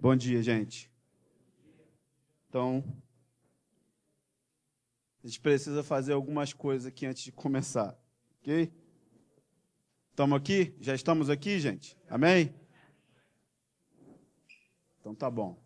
Bom dia, gente. Então, a gente precisa fazer algumas coisas aqui antes de começar, ok? Estamos aqui? Já estamos aqui, gente? Amém? Então tá bom.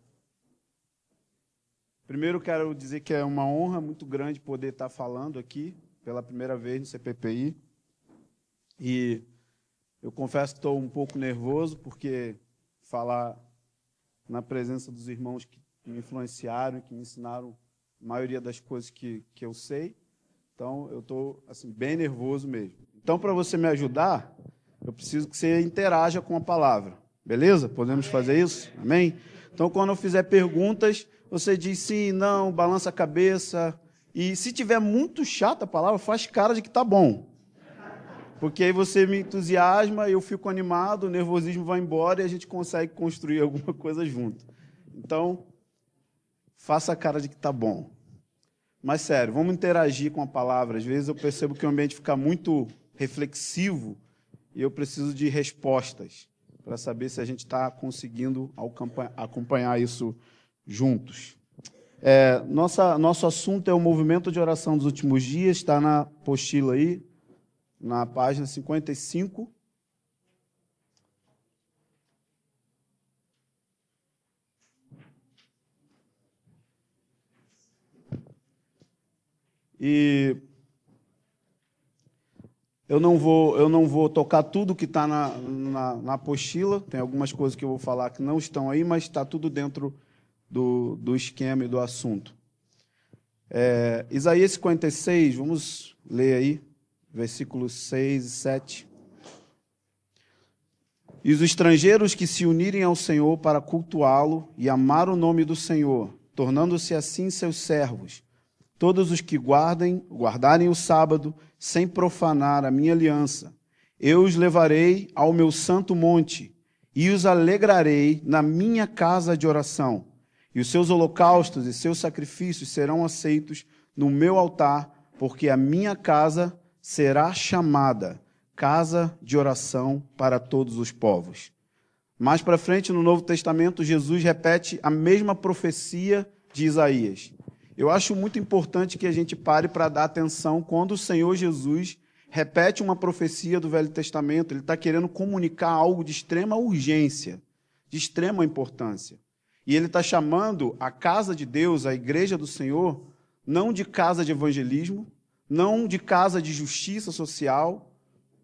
Primeiro quero dizer que é uma honra muito grande poder estar falando aqui pela primeira vez no CPPI. E eu confesso que estou um pouco nervoso, porque falar na presença dos irmãos que me influenciaram, que me ensinaram a maioria das coisas que eu sei. Então, eu estou assim, bem nervoso mesmo. Então, para você me ajudar, eu preciso que você interaja com a palavra. Beleza? Podemos fazer isso? Amém? Então, quando eu fizer perguntas, você diz sim, não, balança a cabeça. E se tiver muito chata a palavra, faz cara de que está bom. Porque aí você me entusiasma, eu fico animado, o nervosismo vai embora e a gente consegue construir alguma coisa junto. Então, faça a cara de que está bom. Mas, sério, vamos interagir com a palavra. Às vezes eu percebo que o ambiente fica muito reflexivo e eu preciso de respostas para saber se a gente está conseguindo acompanhar isso juntos. Nosso assunto é o movimento de oração dos últimos dias, está na apostila aí, na página 55. E eu não vou tocar tudo que está na apostila, tem algumas coisas que eu vou falar que não estão aí, mas está tudo dentro do esquema e do assunto. Isaías 56, vamos ler aí, versículos 6 e 7. E os estrangeiros que se unirem ao Senhor para cultuá-lo e amar o nome do Senhor, tornando-se assim seus servos, todos os que guardarem o sábado, sem profanar a minha aliança, eu os levarei ao meu santo monte e os alegrarei na minha casa de oração. E os seus holocaustos e seus sacrifícios serão aceitos no meu altar, porque a minha casa será chamada casa de oração para todos os povos. Mais para frente, no Novo Testamento, Jesus repete a mesma profecia de Isaías. Eu acho muito importante que a gente pare para dar atenção quando o Senhor Jesus repete uma profecia do Velho Testamento. Ele está querendo comunicar algo de extrema urgência, de extrema importância. E ele está chamando a casa de Deus, a igreja do Senhor, não de casa de evangelismo, não de casa de justiça social,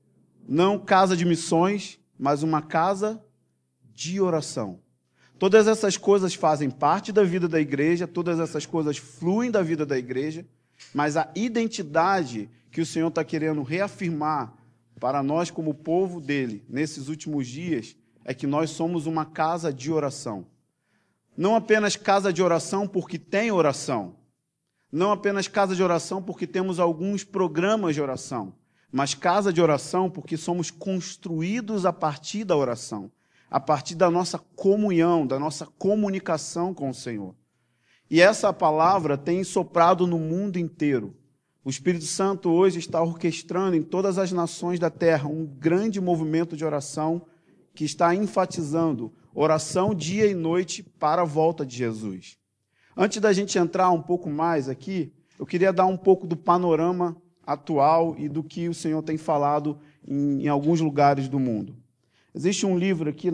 não casa de missões, mas uma casa de oração. Todas essas coisas fazem parte da vida da igreja, todas essas coisas fluem da vida da igreja, mas a identidade que o Senhor está querendo reafirmar para nós como povo dele, nesses últimos dias, é que nós somos uma casa de oração. Não apenas casa de oração porque tem oração, não apenas casa de oração porque temos alguns programas de oração, mas casa de oração porque somos construídos a partir da oração, a partir da nossa comunhão, da nossa comunicação com o Senhor. E essa palavra tem soprado no mundo inteiro. O Espírito Santo hoje está orquestrando em todas as nações da terra um grande movimento de oração que está enfatizando oração dia e noite para a volta de Jesus. Antes da gente entrar um pouco mais aqui, eu queria dar um pouco do panorama atual e do que o Senhor tem falado em alguns lugares do mundo. Existe um livro aqui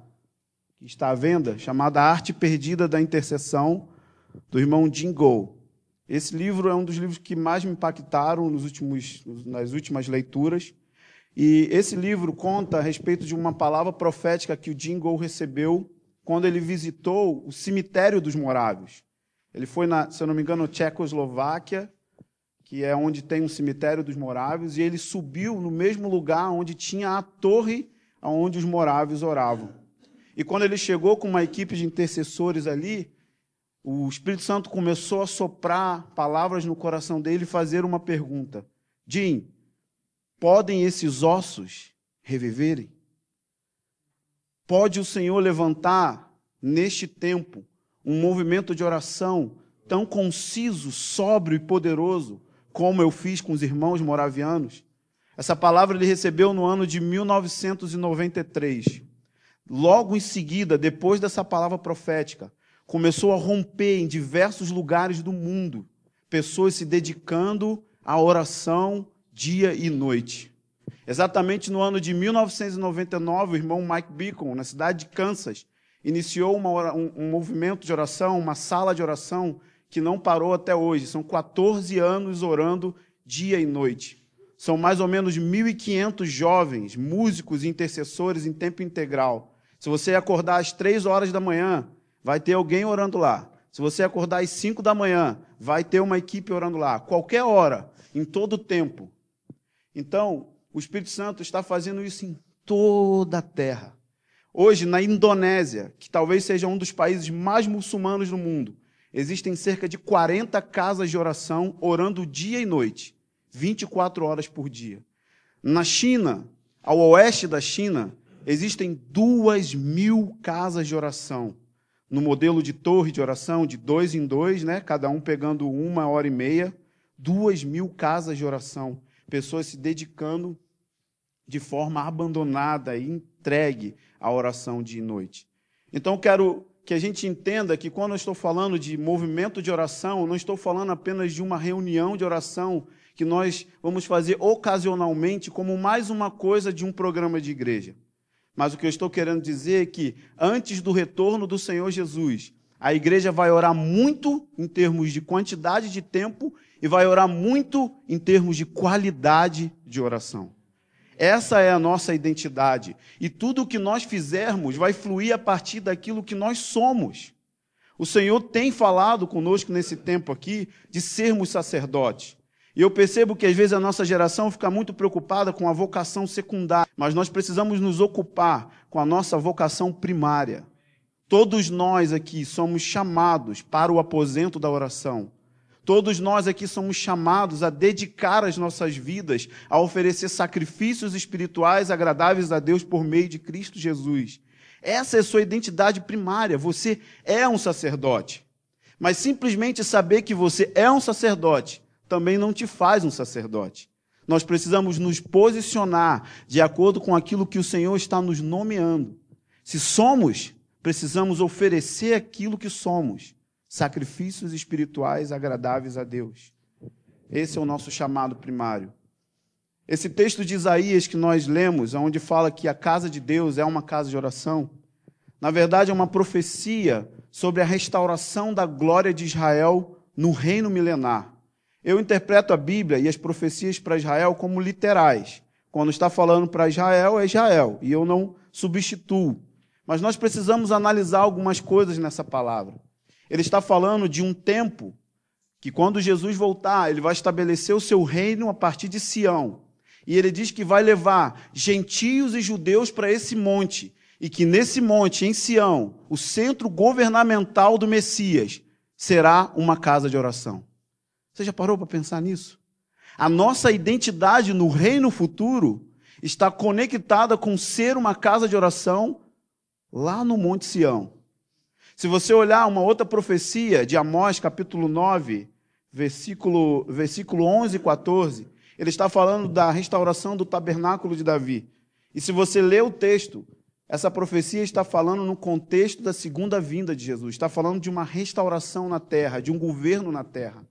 que está à venda, chamado A Arte Perdida da Intercessão, do irmão Jim Gow. Esse livro é um dos livros que mais me impactaram nas últimas leituras. E esse livro conta a respeito de uma palavra profética que o Jim Gow recebeu quando ele visitou o cemitério dos morávios. Ele foi, se eu não me engano, Tchecoslováquia, que é onde tem um cemitério dos morávios, e ele subiu no mesmo lugar onde tinha a torre onde os morávios oravam. E quando ele chegou com uma equipe de intercessores ali, o Espírito Santo começou a soprar palavras no coração dele e fazer uma pergunta. Jim, podem esses ossos reviverem? Pode o Senhor levantar, neste tempo, um movimento de oração tão conciso, sóbrio e poderoso, como eu fiz com os irmãos moravianos? Essa palavra ele recebeu no ano de 1993. logo em seguida, depois dessa palavra profética, começou a romper em diversos lugares do mundo, pessoas se dedicando à oração dia e noite. Exatamente no ano de 1999, o irmão Mike Beacon, na cidade de Kansas, iniciou um movimento de oração, uma sala de oração que não parou até hoje. São 14 anos orando dia e noite. São mais ou menos 1.500 jovens, músicos e intercessores em tempo integral. Se você acordar às 3 horas da manhã, vai ter alguém orando lá. Se você acordar às 5 da manhã, vai ter uma equipe orando lá. Qualquer hora, em todo o tempo. Então, o Espírito Santo está fazendo isso em toda a terra. Hoje, na Indonésia, que talvez seja um dos países mais muçulmanos do mundo, existem cerca de 40 casas de oração orando dia e noite, 24 horas por dia. Na China, ao oeste da China, existem 2.000 casas de oração, no modelo de torre de oração, de 2 em 2, né? Cada um pegando 1h30, 2.000 casas de oração, pessoas se dedicando de forma abandonada e entregue à oração dia e noite. Então, quero que a gente entenda que quando eu estou falando de movimento de oração, eu não estou falando apenas de uma reunião de oração que nós vamos fazer ocasionalmente como mais uma coisa de um programa de igreja. Mas o que eu estou querendo dizer é que, antes do retorno do Senhor Jesus, a igreja vai orar muito em termos de quantidade de tempo e vai orar muito em termos de qualidade de oração. Essa é a nossa identidade. E tudo o que nós fizermos vai fluir a partir daquilo que nós somos. O Senhor tem falado conosco nesse tempo aqui de sermos sacerdotes. E eu percebo que às vezes a nossa geração fica muito preocupada com a vocação secundária, mas nós precisamos nos ocupar com a nossa vocação primária. Todos nós aqui somos chamados para o aposento da oração. Todos nós aqui somos chamados a dedicar as nossas vidas a oferecer sacrifícios espirituais agradáveis a Deus por meio de Cristo Jesus. Essa é a sua identidade primária. Você é um sacerdote. Mas simplesmente saber que você é um sacerdote também não te faz um sacerdote. Nós precisamos nos posicionar de acordo com aquilo que o Senhor está nos nomeando. Se somos, precisamos oferecer aquilo que somos. Sacrifícios espirituais agradáveis a Deus. Esse é o nosso chamado primário. Esse texto de Isaías que nós lemos, onde fala que a casa de Deus é uma casa de oração, na verdade é uma profecia sobre a restauração da glória de Israel no reino milenar. Eu interpreto a Bíblia e as profecias para Israel como literais. Quando está falando para Israel, é Israel, e eu não substituo. Mas nós precisamos analisar algumas coisas nessa palavra. Ele está falando de um tempo que, quando Jesus voltar, ele vai estabelecer o seu reino a partir de Sião. E ele diz que vai levar gentios e judeus para esse monte. E que nesse monte, em Sião, o centro governamental do Messias será uma casa de oração. Você já parou para pensar nisso? A nossa identidade no reino futuro está conectada com ser uma casa de oração lá no Monte Sião. Se você olhar uma outra profecia de Amós, capítulo 9, versículo 11 e 14, ele está falando da restauração do tabernáculo de Davi. E se você ler o texto, essa profecia está falando no contexto da segunda vinda de Jesus. Está falando de uma restauração na terra, de um governo na terra.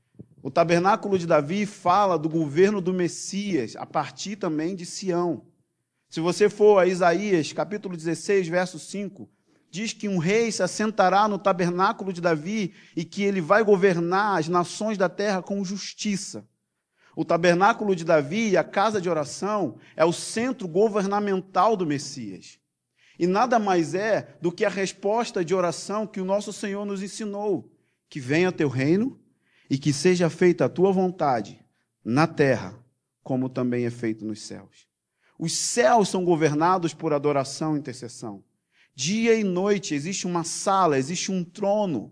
O tabernáculo de Davi fala do governo do Messias, a partir também de Sião. Se você for a Isaías, capítulo 16, verso 5, diz que um rei se assentará no tabernáculo de Davi e que ele vai governar as nações da terra com justiça. O tabernáculo de Davi, a casa de oração, é o centro governamental do Messias. E nada mais é do que a resposta de oração que o nosso Senhor nos ensinou. Que venha teu reino e que seja feita a tua vontade na terra, como também é feito nos céus. Os céus são governados por adoração e intercessão. Dia e noite existe uma sala, existe um trono,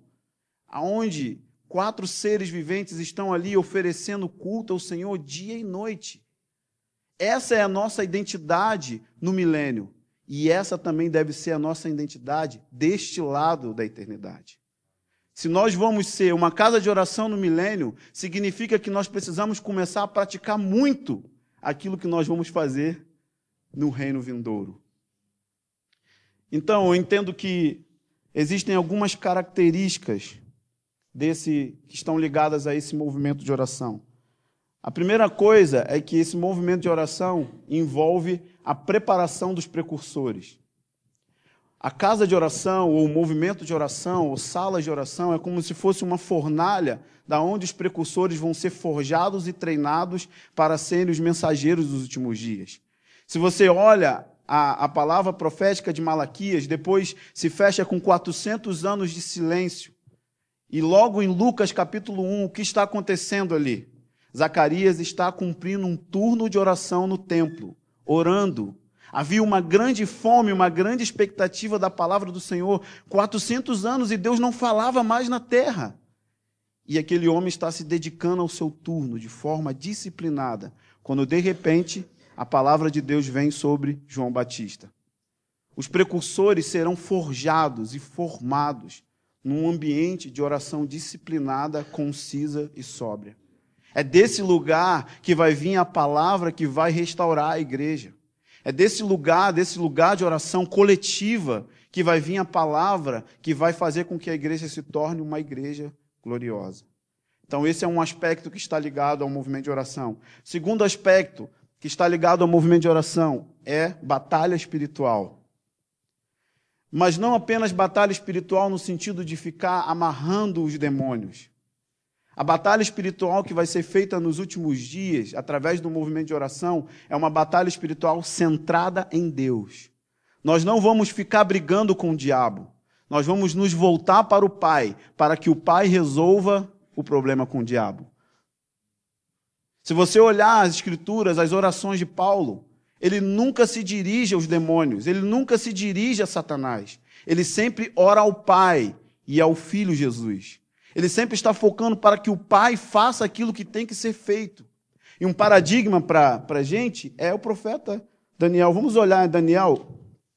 onde 4 seres viventes estão ali oferecendo culto ao Senhor dia e noite. Essa é a nossa identidade no milênio. E essa também deve ser a nossa identidade deste lado da eternidade. Se nós vamos ser uma casa de oração no milênio, significa que nós precisamos começar a praticar muito aquilo que nós vamos fazer no reino vindouro. Então, eu entendo que existem algumas características que estão ligadas a esse movimento de oração. A primeira coisa é que esse movimento de oração envolve a preparação dos precursores. A casa de oração, ou o movimento de oração, ou salas de oração, é como se fosse uma fornalha da onde os precursores vão ser forjados e treinados para serem os mensageiros dos últimos dias. Se você olha a palavra profética de Malaquias, depois se fecha com 400 anos de silêncio. E logo em Lucas capítulo 1, o que está acontecendo ali? Zacarias está cumprindo um turno de oração no templo, orando. Havia uma grande fome, uma grande expectativa da palavra do Senhor. 400 anos e Deus não falava mais na terra. E aquele homem está se dedicando ao seu turno de forma disciplinada, quando de repente a palavra de Deus vem sobre João Batista. Os precursores serão forjados e formados num ambiente de oração disciplinada, concisa e sóbria. É desse lugar que vai vir a palavra que vai restaurar a igreja. É desse lugar de oração coletiva, que vai vir a palavra que vai fazer com que a igreja se torne uma igreja gloriosa. Então, esse é um aspecto que está ligado ao movimento de oração. Segundo aspecto que está ligado ao movimento de oração é batalha espiritual. Mas não apenas batalha espiritual no sentido de ficar amarrando os demônios. A batalha espiritual que vai ser feita nos últimos dias, através do movimento de oração, é uma batalha espiritual centrada em Deus. Nós não vamos ficar brigando com o diabo. Nós vamos nos voltar para o Pai, para que o Pai resolva o problema com o diabo. Se você olhar as Escrituras, as orações de Paulo, ele nunca se dirige aos demônios, ele nunca se dirige a Satanás. Ele sempre ora ao Pai e ao Filho Jesus. Ele sempre está focando para que o Pai faça aquilo que tem que ser feito. E um paradigma para a gente é o profeta Daniel. Vamos olhar em Daniel,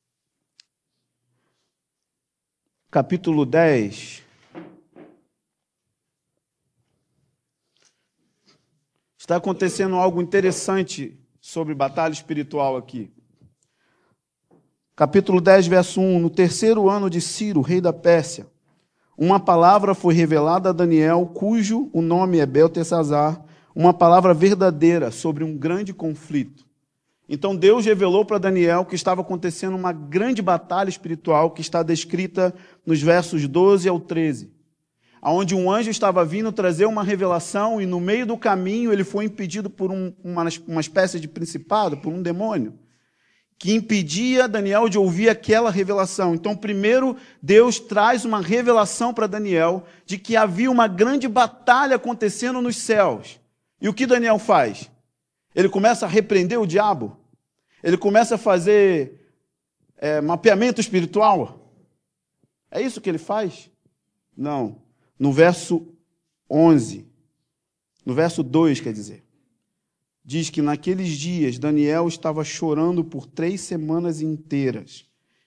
capítulo 10. Está acontecendo algo interessante sobre batalha espiritual aqui. Capítulo 10, verso 1. No terceiro ano de Ciro, rei da Pérsia, uma palavra foi revelada a Daniel, cujo o nome é Beltesazar, uma palavra verdadeira sobre um grande conflito. Então Deus revelou para Daniel que estava acontecendo uma grande batalha espiritual que está descrita nos versos 12 ao 13, onde um anjo estava vindo trazer uma revelação e no meio do caminho ele foi impedido por uma espécie de principado, por um demônio, que impedia Daniel de ouvir aquela revelação. Então, primeiro, Deus traz uma revelação para Daniel de que havia uma grande batalha acontecendo nos céus. E o que Daniel faz? Ele começa a repreender o diabo? Ele começa a fazer mapeamento espiritual? É isso que ele faz? Não. No verso 11, no verso 2, quer dizer, diz que naqueles dias Daniel estava chorando por 3 semanas inteiras.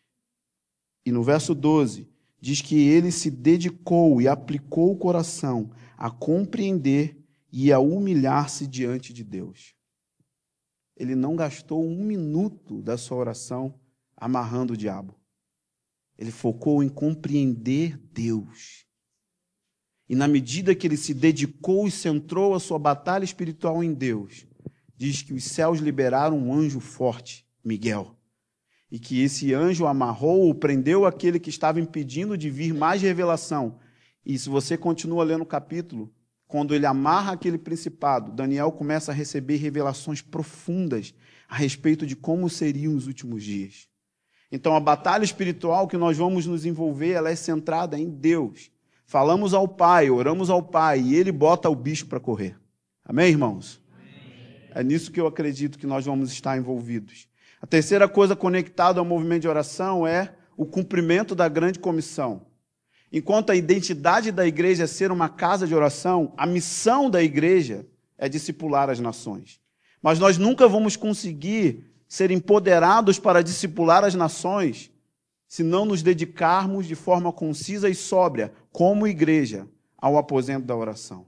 E no verso 12, diz que ele se dedicou e aplicou o coração a compreender e a humilhar-se diante de Deus. Ele não gastou 1 minuto da sua oração amarrando o diabo. Ele focou em compreender Deus. E na medida que ele se dedicou e centrou a sua batalha espiritual em Deus, diz que os céus liberaram um anjo forte, Miguel, e que esse anjo amarrou ou prendeu aquele que estava impedindo de vir mais revelação. E se você continua lendo o capítulo, quando ele amarra aquele principado, Daniel começa a receber revelações profundas a respeito de como seriam os últimos dias. Então a batalha espiritual que nós vamos nos envolver, ela é centrada em Deus. Falamos ao Pai, oramos ao Pai, e Ele bota o bicho para correr. Amém, irmãos? É nisso que eu acredito que nós vamos estar envolvidos. A terceira coisa conectada ao movimento de oração é o cumprimento da grande comissão. Enquanto a identidade da igreja é ser uma casa de oração, a missão da igreja é discipular as nações. Mas nós nunca vamos conseguir ser empoderados para discipular as nações se não nos dedicarmos de forma concisa e sóbria, como igreja, ao aposento da oração.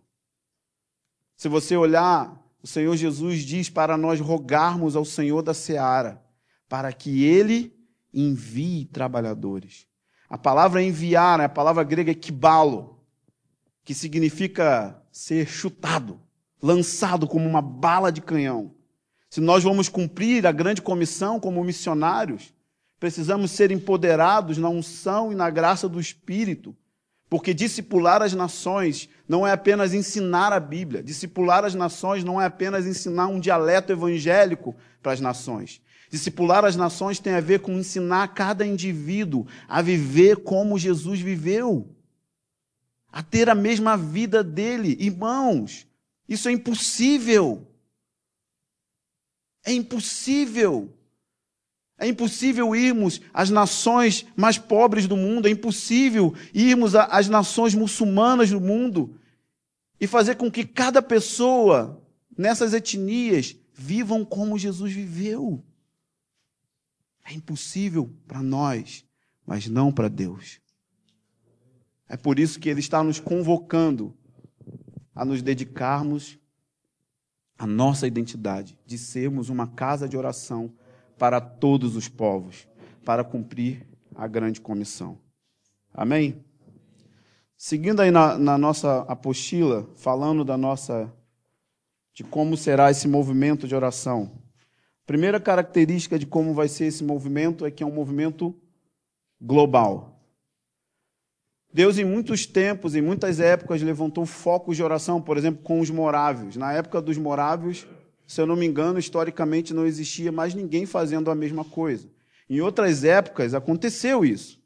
Se você olhar, o Senhor Jesus diz para nós rogarmos ao Senhor da Seara, para que Ele envie trabalhadores. A palavra enviar, a palavra grega é kibalo, que significa ser chutado, lançado como uma bala de canhão. Se nós vamos cumprir a grande comissão como missionários, precisamos ser empoderados na unção e na graça do Espírito, porque discipular as nações não é apenas ensinar a Bíblia. Discipular as nações não é apenas ensinar um dialeto evangélico para as nações. Discipular as nações tem a ver com ensinar cada indivíduo a viver como Jesus viveu, a ter a mesma vida dele. Irmãos, isso é impossível. É impossível. É impossível irmos às nações mais pobres do mundo, é impossível irmos às nações muçulmanas do mundo e fazer com que cada pessoa nessas etnias vivam como Jesus viveu. É impossível para nós, mas não para Deus. É por isso que Ele está nos convocando a nos dedicarmos à nossa identidade, de sermos uma casa de oração para todos os povos, para cumprir a grande comissão. Amém? Seguindo aí na nossa apostila, falando de como será esse movimento de oração. Primeira característica de como vai ser esse movimento é que é um movimento global. Deus, em muitos tempos, em muitas épocas, levantou focos de oração, por exemplo, com os morávios. Na época dos morávios, se eu não me engano, historicamente não existia mais ninguém fazendo a mesma coisa. Em outras épocas aconteceu isso.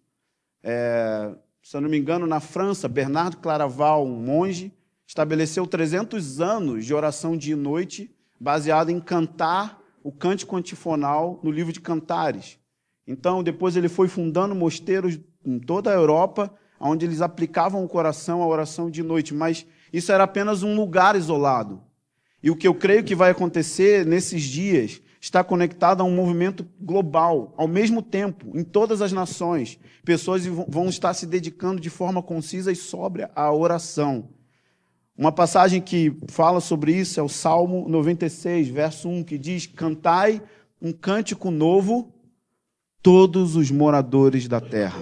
Se eu não me engano, na França, Bernard Claraval, um monge, estabeleceu 300 anos de oração dia e noite, baseado em cantar o cântico antifonal no livro de Cantares. Então, depois ele foi fundando mosteiros em toda a Europa, onde eles aplicavam o coração à oração de noite, mas isso era apenas um lugar isolado. E o que eu creio que vai acontecer nesses dias está conectado a um movimento global, ao mesmo tempo, em todas as nações. Pessoas vão estar se dedicando de forma concisa e sóbria à oração. Uma passagem que fala sobre isso é o Salmo 96, verso 1, que diz: cantai um cântico novo, todos os moradores da terra.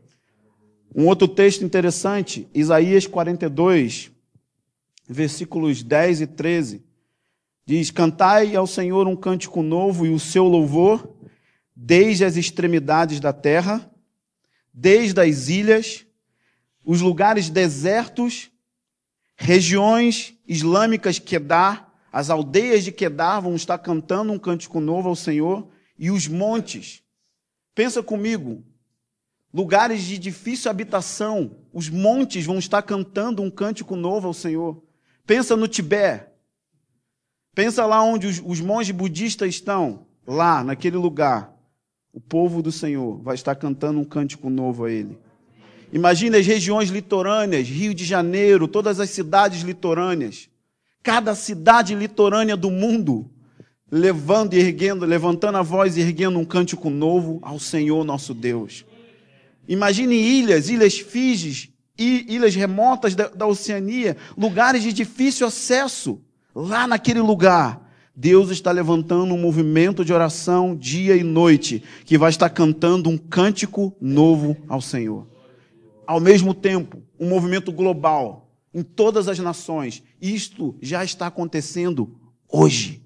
Um outro texto interessante, Isaías 42, versículos 10 e 13, diz: cantai ao Senhor um cântico novo e o seu louvor, desde as extremidades da terra, desde as ilhas, os lugares desertos, regiões islâmicas, Quedar, as aldeias de Quedar vão estar cantando um cântico novo ao Senhor, e os montes. Pensa comigo, lugares de difícil habitação, os montes vão estar cantando um cântico novo ao Senhor. Pensa no Tibete. Pensa lá onde os monges budistas estão, lá, naquele lugar. O povo do Senhor vai estar cantando um cântico novo a Ele. Imagina as regiões litorâneas, Rio de Janeiro, todas as cidades litorâneas. Cada cidade litorânea do mundo, levantando a voz e erguendo um cântico novo ao Senhor nosso Deus. Imagine ilhas Fiji, ilhas remotas da Oceania, lugares de difícil acesso. Lá naquele lugar, Deus está levantando um movimento de oração dia e noite, que vai estar cantando um cântico novo ao Senhor. Ao mesmo tempo, um movimento global, em todas as nações. Isto já está acontecendo hoje.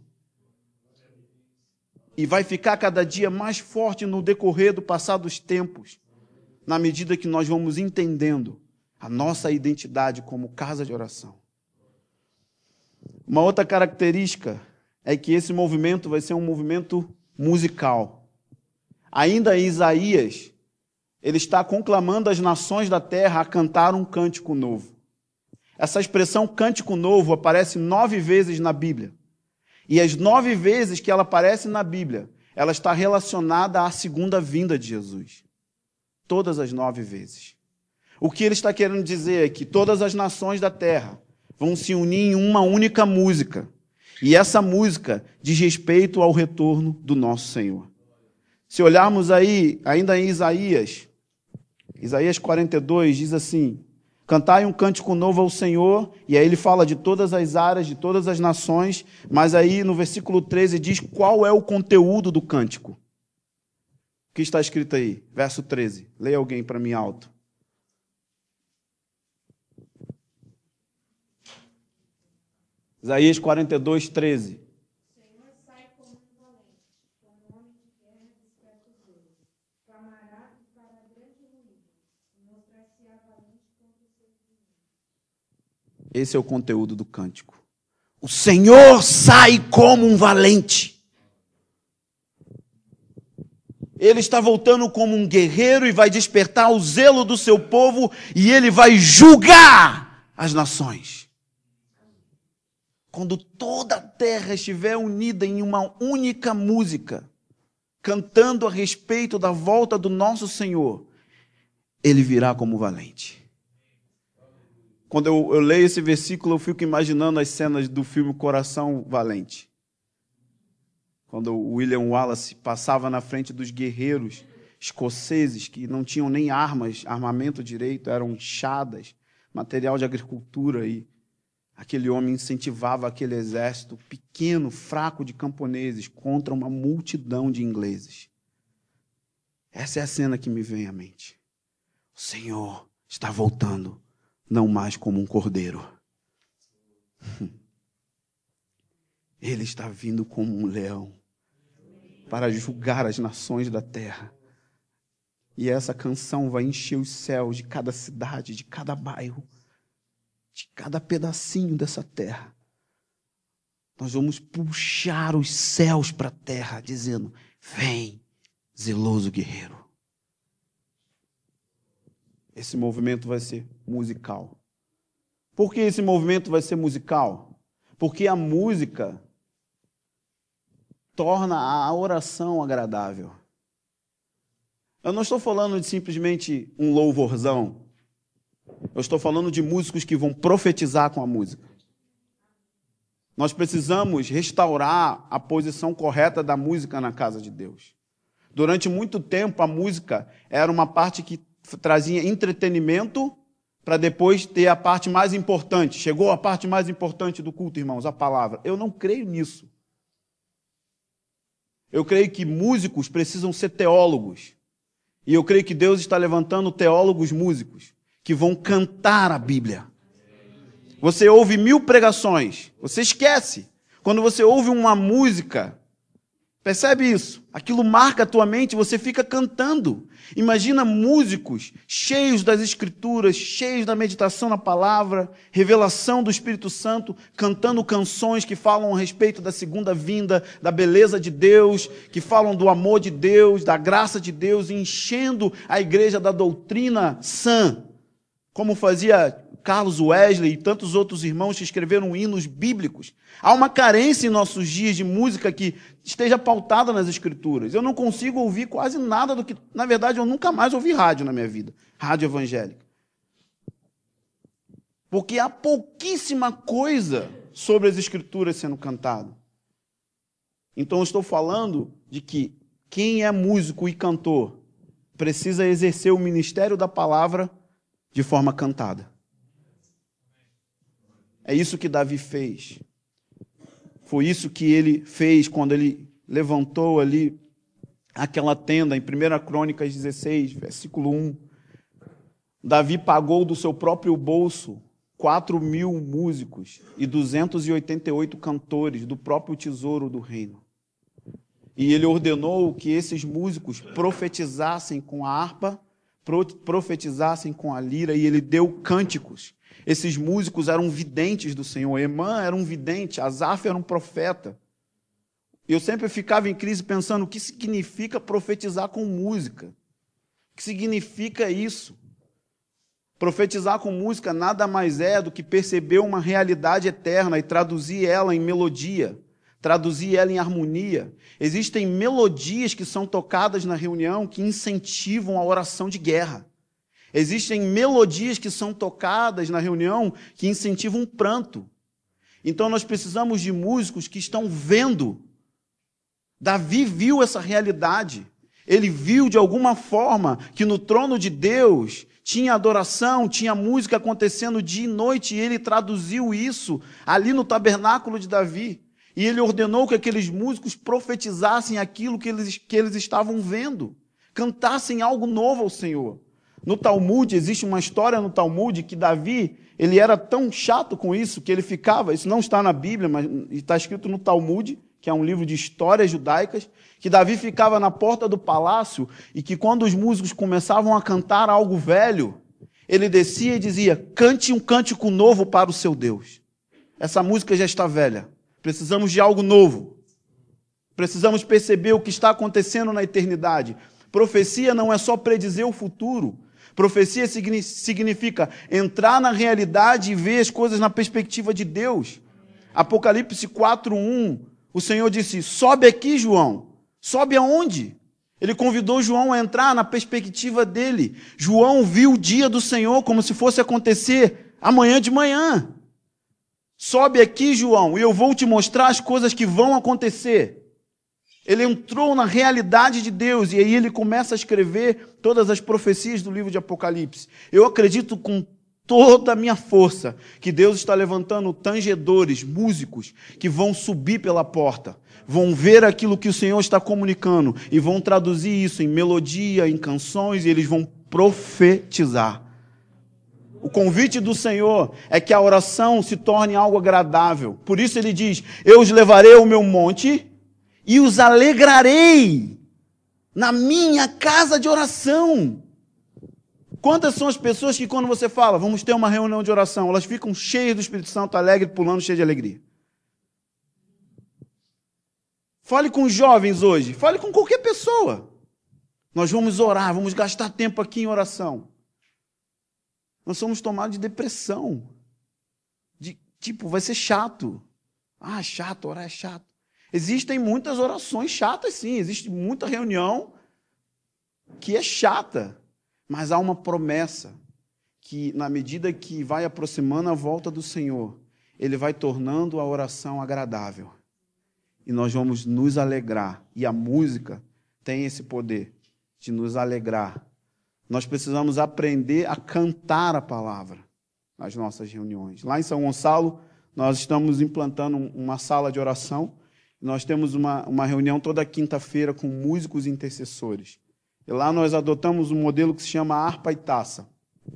E vai ficar cada dia mais forte no decorrer do passar dos tempos, na medida que nós vamos entendendo a nossa identidade como casa de oração. Uma outra característica é que esse movimento vai ser um movimento musical. Ainda em Isaías, ele está conclamando as nações da terra a cantar um cântico novo. Essa expressão cântico novo aparece 9 vezes na Bíblia. E as 9 vezes que ela aparece na Bíblia, ela está relacionada à segunda vinda de Jesus. Todas as 9 vezes. O que ele está querendo dizer é que todas as nações da terra vão se unir em uma única música. E essa música diz respeito ao retorno do nosso Senhor. Se olharmos aí, ainda em Isaías 42 diz assim: cantai um cântico novo ao Senhor, e aí ele fala de todas as áreas, de todas as nações, mas aí no versículo 13 diz qual é o conteúdo do cântico. O que está escrito aí? Verso 13. Leia alguém para mim alto. Isaías 42, 13. O Senhor sai como um valente, como um homem de guerra desperta os deuses. Clamará e fará grande ruído, e mostrar-se-á valente contra os seus inimigos. Esse é o conteúdo do cântico. O Senhor sai como um valente. Ele está voltando como um guerreiro e vai despertar o zelo do seu povo e ele vai julgar as nações. Quando toda a terra estiver unida em uma única música, cantando a respeito da volta do nosso Senhor, ele virá como valente. Quando eu leio esse versículo, eu fico imaginando as cenas do filme Coração Valente. Quando o William Wallace passava na frente dos guerreiros escoceses, que não tinham nem armas, armamento direito, eram enxadas, material de agricultura, e aquele homem incentivava aquele exército pequeno, fraco de camponeses contra uma multidão de ingleses. Essa é a cena que me vem à mente. O Senhor está voltando, não mais como um cordeiro. Ele está vindo como um leão para julgar as nações da terra. E essa canção vai encher os céus de cada cidade, de cada bairro, de cada pedacinho dessa terra. Nós vamos puxar os céus para a terra, dizendo: vem, zeloso guerreiro. Esse movimento vai ser musical. Por que esse movimento vai ser musical? Porque a música torna a oração agradável. Eu não estou falando de simplesmente um louvorzão. Eu estou falando de músicos que vão profetizar com a música. Nós precisamos restaurar a posição correta da música na casa de Deus. Durante muito tempo, a música era uma parte que trazia entretenimento para depois ter a parte mais importante. Chegou a parte mais importante do culto, irmãos, a palavra. Eu não creio nisso. Eu creio que músicos precisam ser teólogos. E eu creio que Deus está levantando teólogos músicos que vão cantar a Bíblia. Você ouve 1000 pregações, você esquece. Quando você ouve uma música, percebe isso? Aquilo marca a tua mente, você fica cantando. Imagina músicos cheios das Escrituras, cheios da meditação na palavra, revelação do Espírito Santo, cantando canções que falam a respeito da segunda vinda, da beleza de Deus, que falam do amor de Deus, da graça de Deus, enchendo a igreja da doutrina sã, como fazia Carlos Wesley e tantos outros irmãos que escreveram hinos bíblicos. Há uma carência em nossos dias de música que esteja pautada nas Escrituras. Eu não consigo ouvir quase nada do que... Na verdade, eu nunca mais ouvi rádio na minha vida. Rádio evangélica. Porque há pouquíssima coisa sobre as Escrituras sendo cantada. Então, eu estou falando de que quem é músico e cantor precisa exercer o ministério da palavra de forma cantada. É isso que Davi fez. Foi isso que ele fez quando ele levantou ali aquela tenda, em 1 Crônicas 16, versículo 1. Davi pagou do seu próprio bolso 4.000 músicos e 288 cantores do próprio tesouro do reino. E ele ordenou que esses músicos profetizassem com a harpa, profetizassem com a lira, e ele deu cânticos. Esses músicos eram videntes do Senhor. Emã era um vidente, Asaf era um profeta. Eu sempre ficava em crise pensando o que significa profetizar com música. O que significa isso? Profetizar com música nada mais é do que perceber uma realidade eterna e traduzir ela em melodia, traduzir ela em harmonia. Existem melodias que são tocadas na reunião que incentivam a oração de guerra. Existem melodias que são tocadas na reunião que incentivam um pranto. Então nós precisamos de músicos que estão vendo. Davi viu essa realidade. Ele viu de alguma forma que no trono de Deus tinha adoração, tinha música acontecendo dia e noite, e ele traduziu isso ali no tabernáculo de Davi. E ele ordenou que aqueles músicos profetizassem aquilo que eles estavam vendo. cantassem algo novo ao Senhor. No Talmud, existe uma história no Talmud que Davi, ele era tão chato com isso, que ele ficava, isso não está na Bíblia, mas está escrito no Talmud, que é um livro de histórias judaicas, que Davi ficava na porta do palácio e que quando os músicos começavam a cantar algo velho, ele descia e dizia: cante um cântico novo para o seu Deus. Essa música já está velha. Precisamos de algo novo. Precisamos perceber o que está acontecendo na eternidade. Profecia não é só predizer o futuro. Profecia significa entrar na realidade e ver as coisas na perspectiva de Deus. Apocalipse 4:1, o Senhor disse: sobe aqui, João. Sobe aonde? Ele convidou João a entrar na perspectiva dele. João viu o dia do Senhor como se fosse acontecer amanhã de manhã. Sobe aqui, João, e eu vou te mostrar as coisas que vão acontecer. Ele entrou na realidade de Deus e aí ele começa a escrever todas as profecias do livro de Apocalipse. Eu acredito com toda a minha força que Deus está levantando tangedores, músicos, que vão subir pela porta, vão ver aquilo que o Senhor está comunicando e vão traduzir isso em melodia, em canções, e eles vão profetizar. O convite do Senhor é que a oração se torne algo agradável. Por isso ele diz: eu os levarei ao meu monte e os alegrarei na minha casa de oração. Quantas são as pessoas que quando você fala, vamos ter uma reunião de oração, elas ficam cheias do Espírito Santo, alegre, pulando, cheias de alegria? Fale com os jovens hoje, fale com qualquer pessoa. Nós vamos orar, vamos gastar tempo aqui em oração. Nós somos tomados de depressão. Vai ser chato. Ah, chato, orar é chato. Existem muitas orações chatas, sim. Existe muita reunião que é chata. Mas há uma promessa que, na medida que vai aproximando a volta do Senhor, Ele vai tornando a oração agradável. E nós vamos nos alegrar. E a música tem esse poder de nos alegrar. Nós precisamos aprender a cantar a palavra nas nossas reuniões. Lá em São Gonçalo, nós estamos implantando uma sala de oração. Nós temos uma reunião toda quinta-feira com músicos e intercessores. E lá nós adotamos um modelo que se chama harpa e taça,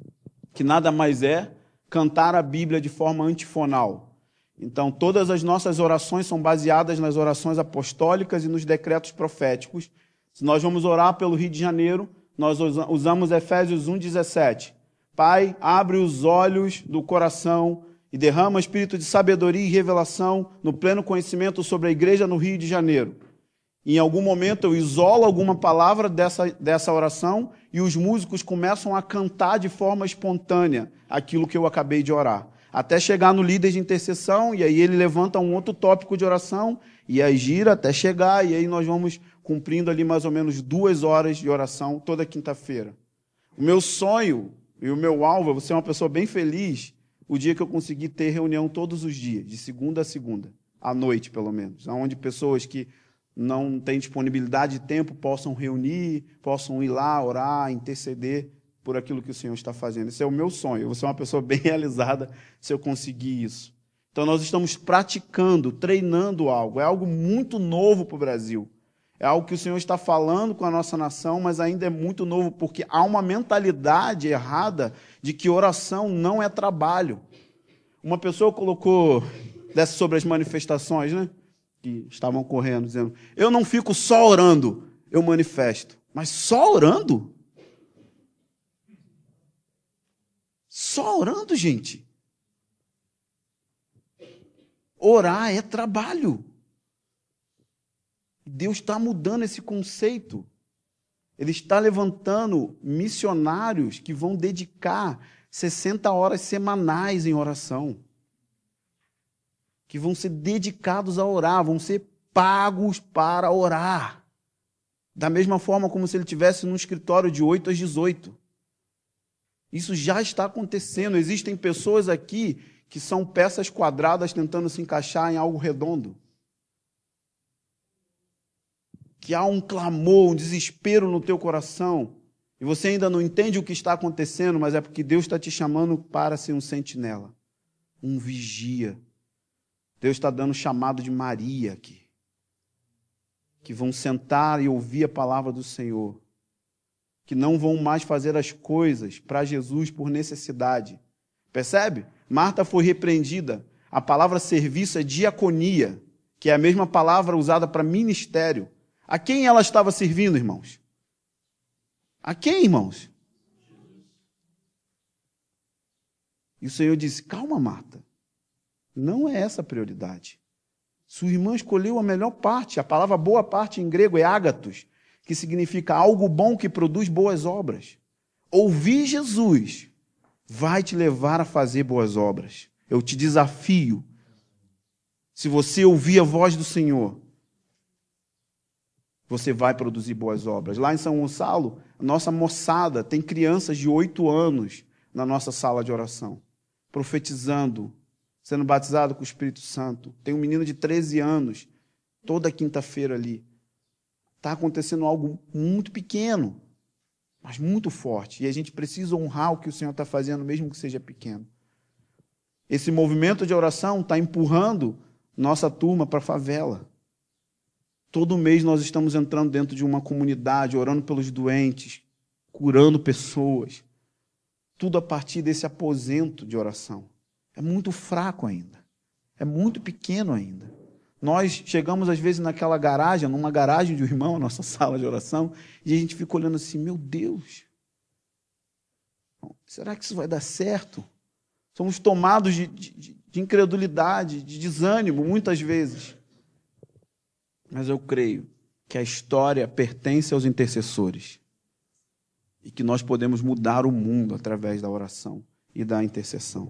que nada mais é cantar a Bíblia de forma antifonal. Então, todas as nossas orações são baseadas nas orações apostólicas e nos decretos proféticos. Se nós vamos orar pelo Rio de Janeiro, nós usamos Efésios 1:17. Pai, abre os olhos do coração e derrama espírito de sabedoria e revelação no pleno conhecimento sobre a igreja no Rio de Janeiro. Em algum momento eu isolo alguma palavra dessa oração e os músicos começam a cantar de forma espontânea aquilo que eu acabei de orar. Até chegar no líder de intercessão, e aí ele levanta um outro tópico de oração, e aí gira até chegar, e aí nós vamos cumprindo ali mais ou menos 2 horas de oração toda quinta-feira. O meu sonho e o meu alvo é você ser uma pessoa bem feliz o dia que eu conseguir ter reunião todos os dias, de segunda a segunda, à noite pelo menos, onde pessoas que não têm disponibilidade de tempo possam reunir, possam ir lá orar, interceder por aquilo que o Senhor está fazendo. Esse é o meu sonho. Eu vou ser uma pessoa bem realizada se eu conseguir isso. Então nós estamos praticando, treinando algo. É algo muito novo para o Brasil. É algo que o Senhor está falando com a nossa nação, mas ainda é muito novo, porque há uma mentalidade errada de que oração não é trabalho. Uma pessoa colocou dessa sobre as manifestações, né? Que estavam correndo, dizendo: eu não fico só orando, eu manifesto. Mas só orando? Só orando, gente? Orar é trabalho. Deus está mudando esse conceito. Ele está levantando missionários que vão dedicar 60 horas semanais em oração. Que vão ser dedicados a orar, vão ser pagos para orar. Da mesma forma como se ele estivesse num escritório de 8 às 18. Isso já está acontecendo. Existem pessoas aqui que são peças quadradas tentando se encaixar em algo redondo. Que há um clamor, um desespero no teu coração, e você ainda não entende o que está acontecendo, mas é porque Deus está te chamando para ser um sentinela, um vigia. Deus está dando chamado de Maria aqui, que vão sentar e ouvir a palavra do Senhor. que não vão mais fazer as coisas para Jesus por necessidade. Percebe? Marta foi repreendida. A palavra serviço é diaconia, que é a mesma palavra usada para ministério. A quem ela estava servindo, irmãos? A quem, irmãos? E o Senhor disse, calma, Marta, não é essa a prioridade. Sua irmã escolheu a melhor parte. A palavra boa parte em grego é ágatos, que significa algo bom que produz boas obras. Ouvir Jesus vai te levar a fazer boas obras. Eu te desafio. Se você ouvir a voz do Senhor, você vai produzir boas obras. Lá em São Gonçalo, a nossa moçada tem crianças de 8 anos na nossa sala de oração, profetizando, sendo batizado com o Espírito Santo. Tem um menino de 13 anos, toda quinta-feira ali. Está acontecendo algo muito pequeno, mas muito forte. E a gente precisa honrar o que o Senhor está fazendo, mesmo que seja pequeno. Esse movimento de oração está empurrando nossa turma para a favela. Todo mês nós estamos entrando dentro de uma comunidade, orando pelos doentes, curando pessoas. Tudo a partir desse aposento de oração. É muito fraco ainda. É muito pequeno ainda. Nós chegamos, às vezes, naquela garagem, numa garagem de um irmão, a nossa sala de oração, e a gente fica olhando assim, meu Deus, será que isso vai dar certo? Somos tomados de incredulidade, de desânimo, muitas vezes. Mas eu creio que a história pertence aos intercessores e que nós podemos mudar o mundo através da oração e da intercessão.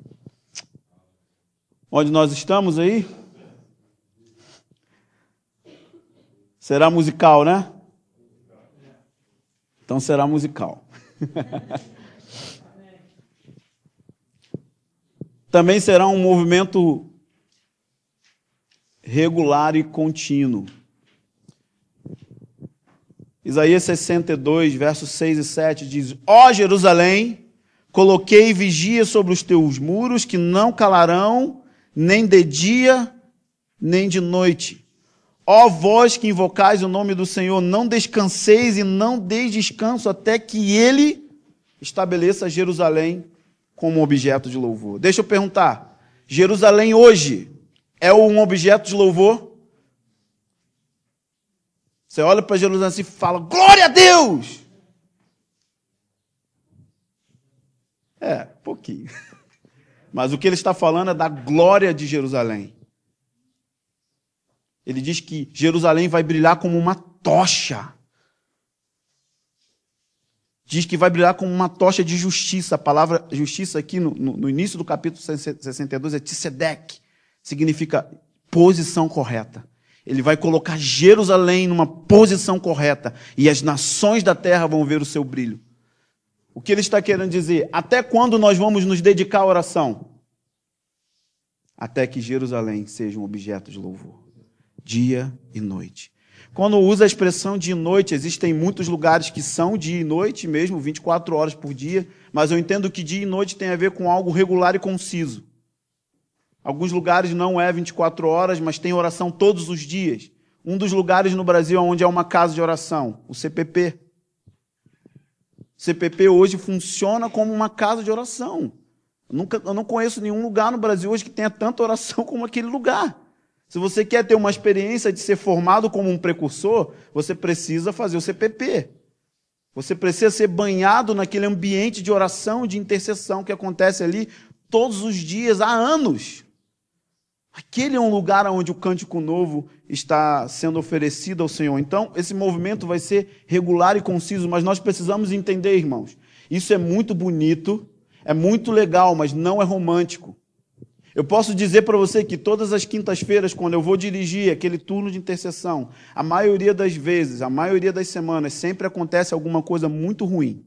Onde nós estamos aí? Será musical, né? Então será musical. Também será um movimento regular e contínuo. Isaías 62, versos 6 e 7 diz: Ó Jerusalém, coloquei vigia sobre os teus muros, que não calarão, nem de dia, nem de noite. Ó vós que invocais o nome do Senhor, não descanseis e não deis descanso até que Ele estabeleça Jerusalém como objeto de louvor. Deixa eu perguntar, Jerusalém hoje é um objeto de louvor? Você olha para Jerusalém assim e fala, glória a Deus! Pouquinho. Mas o que ele está falando é da glória de Jerusalém. Ele diz que Jerusalém vai brilhar como uma tocha. Diz que vai brilhar como uma tocha de justiça. A palavra justiça aqui no início do capítulo 62 é tsedek. Significa posição correta. Ele vai colocar Jerusalém numa posição correta. E as nações da terra vão ver o seu brilho. O que ele está querendo dizer? Até quando nós vamos nos dedicar à oração? Até que Jerusalém seja um objeto de louvor. Dia e noite. Quando usa a expressão dia e noite, existem muitos lugares que são dia e noite mesmo, 24 horas por dia, mas eu entendo que dia e noite tem a ver com algo regular e conciso. Alguns lugares não é 24 horas, mas tem oração todos os dias. Um dos lugares no Brasil onde é uma casa de oração, o CPP. O CPP hoje funciona como uma casa de oração. Eu não conheço nenhum lugar no Brasil hoje que tenha tanta oração como aquele lugar. Se você quer ter uma experiência de ser formado como um precursor, você precisa fazer o CPP. Você precisa ser banhado naquele ambiente de oração, de intercessão que acontece ali todos os dias, há anos. Aquele é um lugar onde o cântico novo está sendo oferecido ao Senhor. Então, esse movimento vai ser regular e conciso, mas nós precisamos entender, irmãos, isso é muito bonito, é muito legal, mas não é romântico. Eu posso dizer para você que todas as quintas-feiras, quando eu vou dirigir aquele turno de intercessão, a maioria das vezes, a maioria das semanas, sempre acontece alguma coisa muito ruim.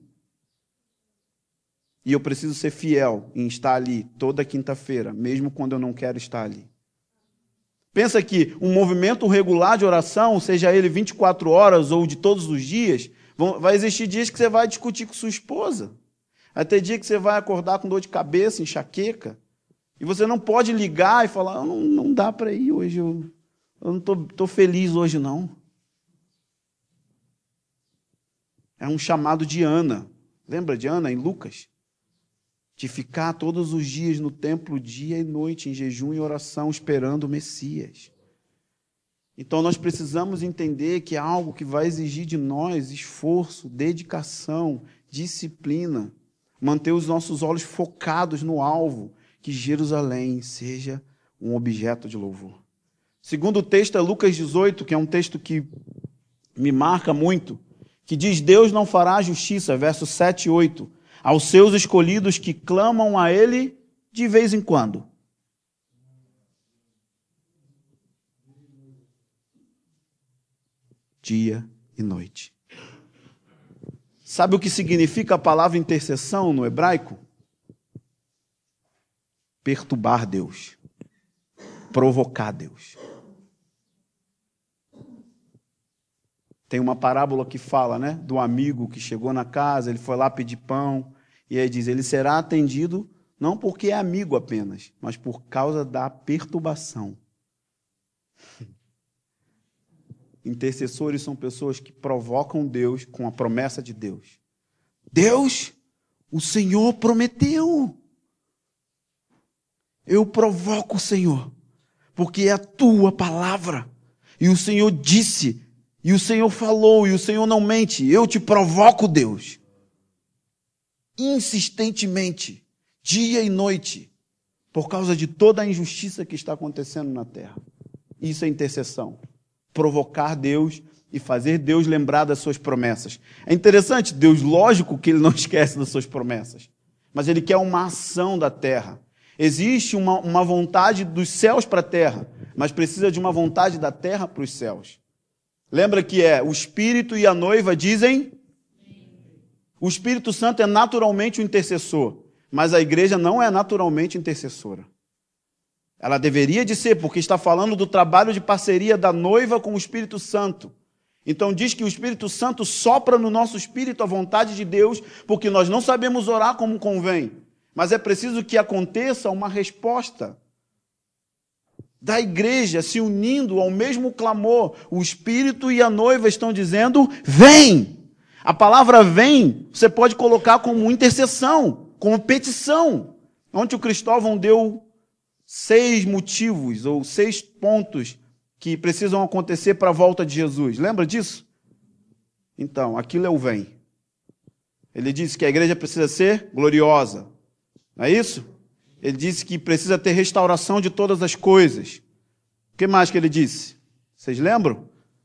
E eu preciso ser fiel em estar ali toda quinta-feira, mesmo quando eu não quero estar ali. Pensa que um movimento regular de oração, seja ele 24 horas ou de todos os dias, vai existir dias que você vai discutir com sua esposa. Vai ter dia que você vai acordar com dor de cabeça, enxaqueca. E você não pode ligar e falar, não dá para ir hoje, eu não estou feliz hoje não. É um chamado de Ana. Lembra de Ana em Lucas? De ficar todos os dias no templo, dia e noite, em jejum e oração, esperando o Messias. Então nós precisamos entender que é algo que vai exigir de nós esforço, dedicação, disciplina, manter os nossos olhos focados no alvo, que Jerusalém seja um objeto de louvor. Segundo texto é Lucas 18, que é um texto que me marca muito, que diz: Deus não fará justiça, versos 7 e 8, aos seus escolhidos que clamam a Ele de vez em quando. Dia e noite. Sabe o que significa a palavra intercessão no hebraico? Perturbar Deus. Provocar Deus. Tem uma parábola que fala, né, do amigo que chegou na casa, ele foi lá pedir pão, e aí diz, ele será atendido não porque é amigo apenas, mas por causa da perturbação. Intercessores são pessoas que provocam Deus com a promessa de Deus. Deus, o Senhor prometeu. Eu provoco o Senhor, porque é a tua palavra. E o Senhor disse, e o Senhor falou, e o Senhor não mente. Eu te provoco, Deus. Insistentemente, dia e noite, por causa de toda a injustiça que está acontecendo na terra. Isso é intercessão. Provocar Deus e fazer Deus lembrar das suas promessas. É interessante, Deus, lógico que Ele não esquece das suas promessas, mas Ele quer uma ação da terra. Existe uma vontade dos céus para a terra, mas precisa de uma vontade da terra para os céus. Lembra que o Espírito e a noiva dizem? O Espírito Santo é naturalmente o intercessor, mas a igreja não é naturalmente intercessora. Ela deveria de ser, porque está falando do trabalho de parceria da noiva com o Espírito Santo. Então diz que o Espírito Santo sopra no nosso espírito a vontade de Deus, porque nós não sabemos orar como convém. Mas é preciso que aconteça uma resposta da igreja se unindo ao mesmo clamor. O Espírito e a noiva estão dizendo, vem! A palavra vem, você pode colocar como intercessão, como petição. Ontem o Cristóvão deu 6 motivos ou 6 pontos que precisam acontecer para a volta de Jesus. Lembra disso? Então, aquilo é o vem. Ele disse que a igreja precisa ser gloriosa. Não é isso? Ele disse que precisa ter restauração de todas as coisas. O que mais que ele disse? Vocês lembram?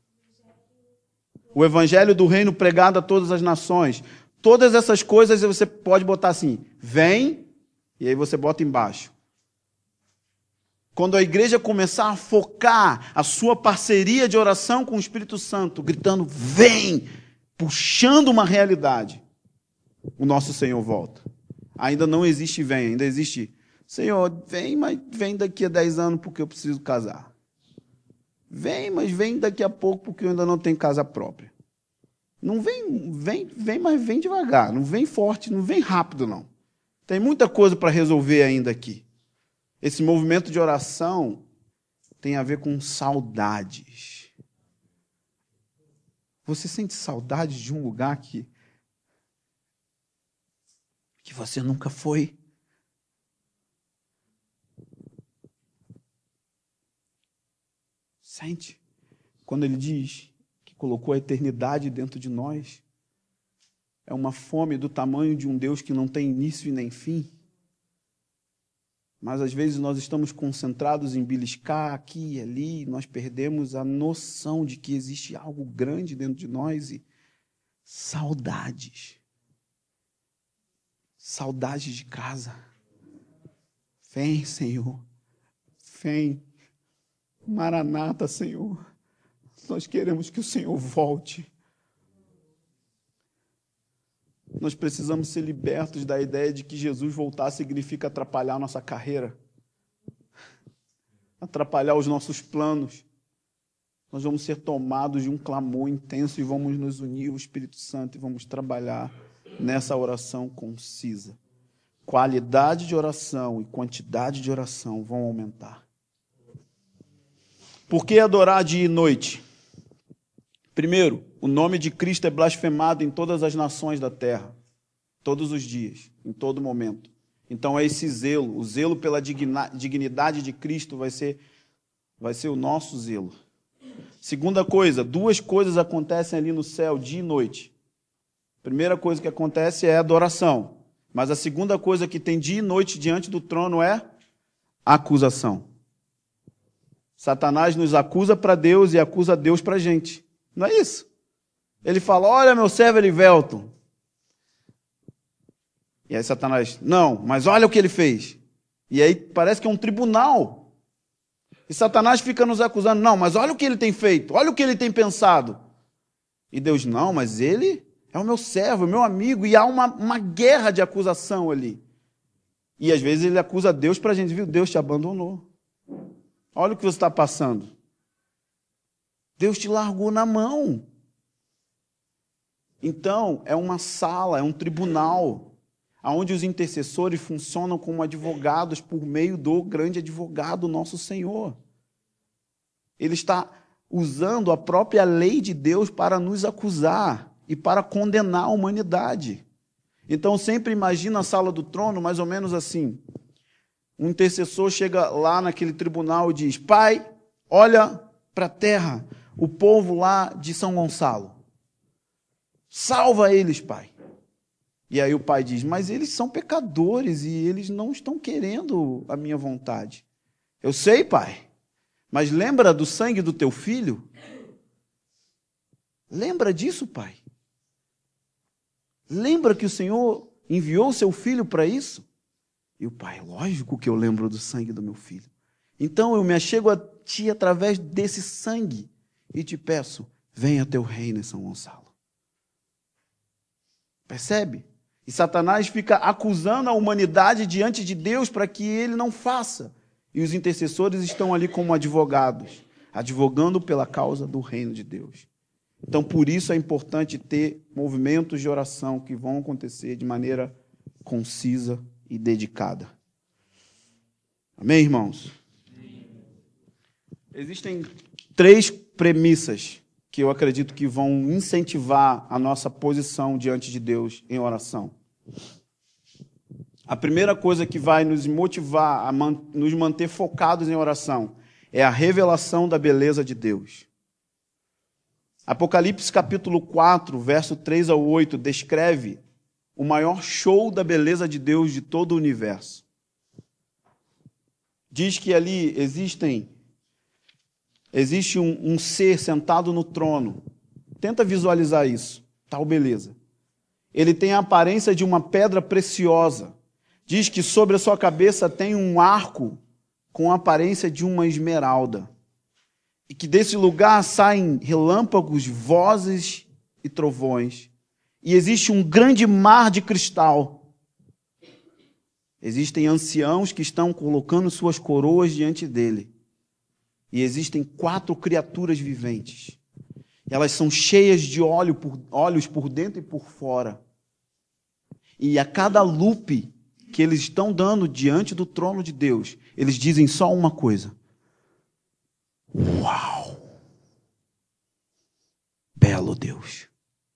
O evangelho do reino pregado a todas as nações. Todas essas coisas você pode botar assim, vem, e aí você bota embaixo. Quando a igreja começar a focar a sua parceria de oração com o Espírito Santo, gritando, vem, puxando uma realidade, o nosso Senhor volta. Ainda não existe vem, ainda existe, Senhor, vem, mas vem daqui a 10 anos porque eu preciso casar. Vem, mas vem daqui a pouco porque eu ainda não tenho casa própria. Não vem, mas vem devagar, não vem forte, não vem rápido não. Tem muita coisa para resolver ainda aqui. Esse movimento de oração tem a ver com saudades. Você sente saudade de um lugar que você nunca foi? Sente? Quando ele diz que colocou a eternidade dentro de nós, é uma fome do tamanho de um Deus que não tem início e nem fim. Mas às vezes nós estamos concentrados em beliscar aqui e ali, nós perdemos a noção de que existe algo grande dentro de nós e saudades. Saudades de casa. Vem, Senhor. Vem. Maranata, Senhor. Nós queremos que o Senhor volte. Nós precisamos ser libertos da ideia de que Jesus voltar significa atrapalhar a nossa carreira, atrapalhar os nossos planos. Nós vamos ser tomados de um clamor intenso e vamos nos unir ao Espírito Santo e vamos trabalhar nessa oração concisa. Qualidade de oração e quantidade de oração vão aumentar. Por que adorar dia e noite? Primeiro, O nome de Cristo é blasfemado em todas as nações da terra, todos os dias, em todo momento. Então é esse zelo, o zelo pela dignidade de Cristo vai ser o nosso zelo. Segunda coisa, duas coisas acontecem ali no céu, dia e noite. A primeira coisa que acontece é adoração. Mas a segunda coisa que tem dia e noite diante do trono é acusação. Satanás nos acusa para Deus e acusa Deus para a gente. Não é isso? Ele fala, olha meu servo Elivelton. E aí Satanás, não, mas olha o que ele fez. E aí parece que é um tribunal. E Satanás fica nos acusando, não, mas olha o que ele tem feito, olha o que ele tem pensado. E Deus, não, mas ele é o meu servo, o meu amigo, e há uma guerra de acusação ali. E às vezes ele acusa Deus para a gente, viu, Deus te abandonou. Olha o que você está passando. Deus te largou na mão. Então, é uma sala, é um tribunal, onde os intercessores funcionam como advogados por meio do grande advogado, nosso Senhor. Ele está usando a própria lei de Deus para nos acusar e para condenar a humanidade. Então, sempre imagina a sala do trono mais ou menos assim. Um intercessor chega lá naquele tribunal e diz, Pai, olha para a terra, o povo lá de São Gonçalo. Salva eles, Pai. E aí o pai diz, mas eles são pecadores e eles não estão querendo a minha vontade. Eu sei, Pai, mas lembra do sangue do teu filho? Lembra disso, Pai? Lembra que o Senhor enviou o seu filho para isso? E o pai, lógico que eu lembro do sangue do meu filho. Então eu me achego a ti através desse sangue e te peço, venha teu reino em São Gonçalo. Percebe? E Satanás fica acusando a humanidade diante de Deus para que ele não faça. E os intercessores estão ali como advogados, advogando pela causa do reino de Deus. Então, por isso é importante ter movimentos de oração que vão acontecer de maneira concisa e dedicada. Amém, irmãos? Existem 3 premissas que eu acredito que vão incentivar a nossa posição diante de Deus em oração. A primeira coisa que vai nos motivar a nos manter focados em oração é a revelação da beleza de Deus. Apocalipse capítulo 4, verso 3 ao 8, descreve o maior show da beleza de Deus de todo o universo. Diz que ali existe um ser sentado no trono. Tenta visualizar isso, tal beleza. Ele tem a aparência de uma pedra preciosa. Diz que sobre a sua cabeça tem um arco com a aparência de uma esmeralda. E que desse lugar saem relâmpagos, vozes e trovões. E existe um grande mar de cristal. Existem anciãos que estão colocando suas coroas diante dele. E existem 4 criaturas viventes. Elas são cheias de olhos por dentro e por fora. E a cada lupe que eles estão dando diante do trono de Deus, eles dizem só uma coisa. Uau! Belo Deus!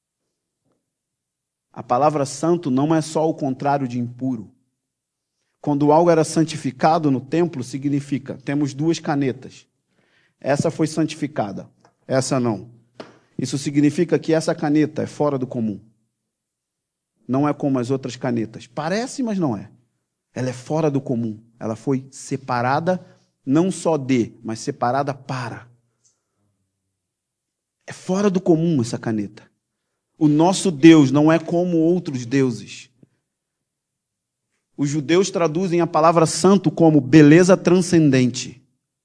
A palavra santo não é só o contrário de impuro. Quando algo era santificado no templo, significa, temos 2 canetas. Essa foi santificada, essa não. Isso significa que essa caneta é fora do comum. Não é como as outras canetas. Parece, mas não é. Ela é fora do comum. Ela foi separada, não só de, mas separada para. É fora do comum essa caneta. O nosso Deus não é como outros deuses. Os judeus traduzem a palavra santo como beleza transcendente.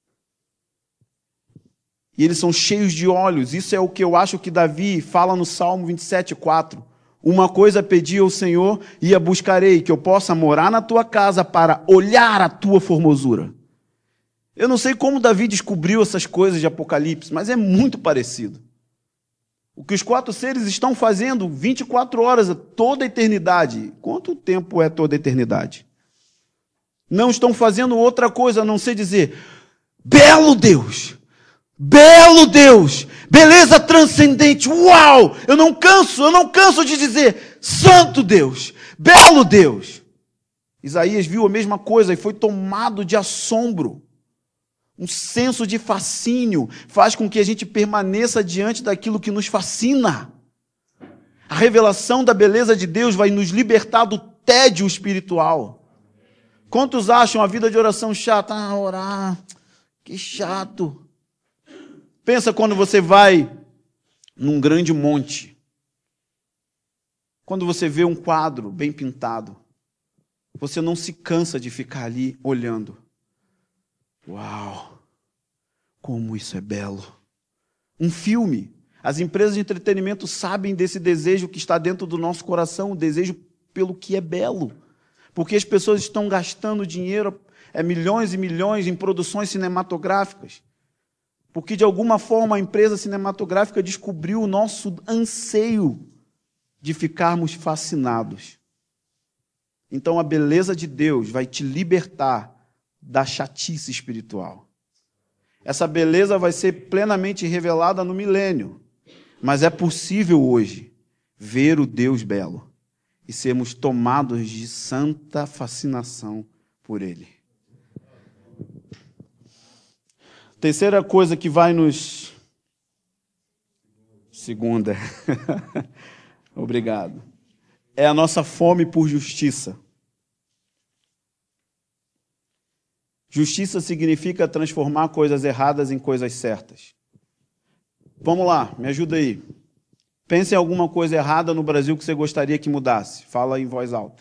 E eles são cheios de olhos. Isso é o que eu acho que Davi fala no Salmo 27:4. Uma coisa pedi ao Senhor e a buscarei, que eu possa morar na tua casa para olhar a tua formosura. Eu não sei como Davi descobriu essas coisas de Apocalipse, mas é muito parecido. O que os 4 seres estão fazendo 24 horas, toda a eternidade. Quanto tempo é toda a eternidade? Não estão fazendo outra coisa a não ser dizer, belo Deus, Belo Deus, beleza transcendente, uau! Eu não canso de dizer, santo Deus, belo Deus. Isaías viu a mesma coisa e foi tomado de assombro. Um senso de fascínio faz com que a gente permaneça diante daquilo que nos fascina. A revelação da beleza de Deus vai nos libertar do tédio espiritual. Quantos acham a vida de oração chata? Orar, que chato. Pensa quando você vai num grande monte. Quando você vê um quadro bem pintado, você não se cansa de ficar ali olhando. Uau! Como isso é belo. Um filme. As empresas de entretenimento sabem desse desejo que está dentro do nosso coração, o desejo pelo que é belo. Porque as pessoas estão gastando dinheiro, milhões e milhões em produções cinematográficas. Porque, de alguma forma, a empresa cinematográfica descobriu o nosso anseio de ficarmos fascinados. Então, a beleza de Deus vai te libertar da chatice espiritual. Essa beleza vai ser plenamente revelada no milênio. Mas é possível hoje ver o Deus belo e sermos tomados de santa fascinação por Ele. Terceira coisa que vai nos... Segunda. Obrigado. É a nossa fome por justiça. Justiça significa transformar coisas erradas em coisas certas. Vamos lá, me ajuda aí. Pense em alguma coisa errada no Brasil que você gostaria que mudasse. Fala em voz alta.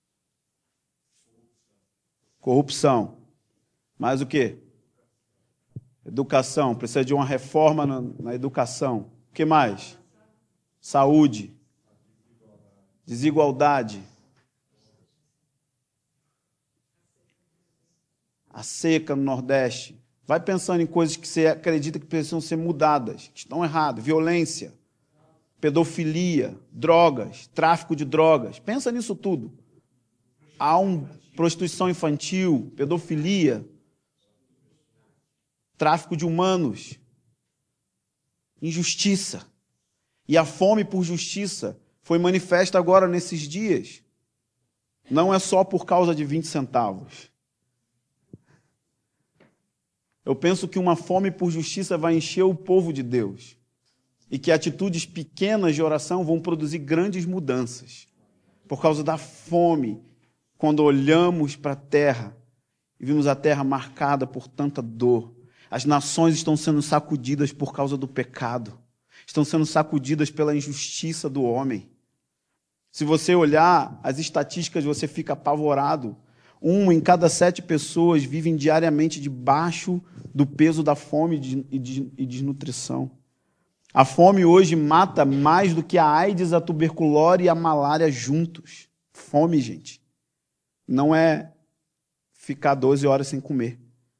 Corrupção. Mais o quê? Educação. Precisa de uma reforma na educação. O que mais? Saúde. Desigualdade. A seca no Nordeste. Vai pensando em coisas que você acredita que precisam ser mudadas, que estão erradas. Violência, pedofilia, drogas, tráfico de drogas. Pensa nisso tudo. Há prostituição infantil, pedofilia, tráfico de humanos, injustiça. E a fome por justiça foi manifesta agora nesses dias. Não é só por causa de 20 centavos. Eu penso que uma fome por justiça vai encher o povo de Deus e que atitudes pequenas de oração vão produzir grandes mudanças. Por causa da fome, quando olhamos para a terra e vimos a terra marcada por tanta dor, as nações estão sendo sacudidas por causa do pecado, estão sendo sacudidas pela injustiça do homem. Se você olhar as estatísticas, você fica apavorado. 1 em cada 7 pessoas vivem diariamente debaixo do peso da fome e desnutrição. A fome hoje mata mais do que a AIDS, a tuberculose e a malária juntos. Fome, gente. Não é ficar 12 horas sem comer.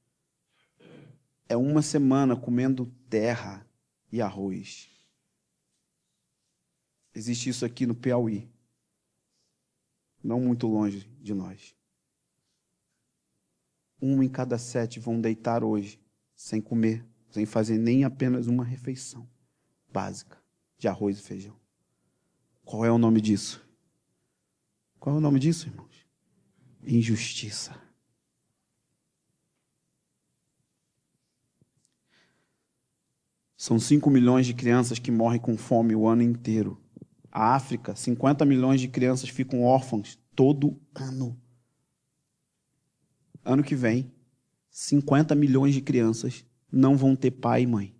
É uma semana comendo terra e arroz. Existe isso aqui no Piauí. Não muito longe de nós. 1 em cada 7 vão deitar hoje, sem comer, sem fazer nem apenas uma refeição básica de arroz e feijão. Qual é o nome disso? Qual é o nome disso, irmãos? Injustiça. São 5 milhões de crianças que morrem com fome o ano inteiro. A África, 50 milhões de crianças ficam órfãos todo ano. Ano que vem, 50 milhões de crianças não vão ter pai e mãe.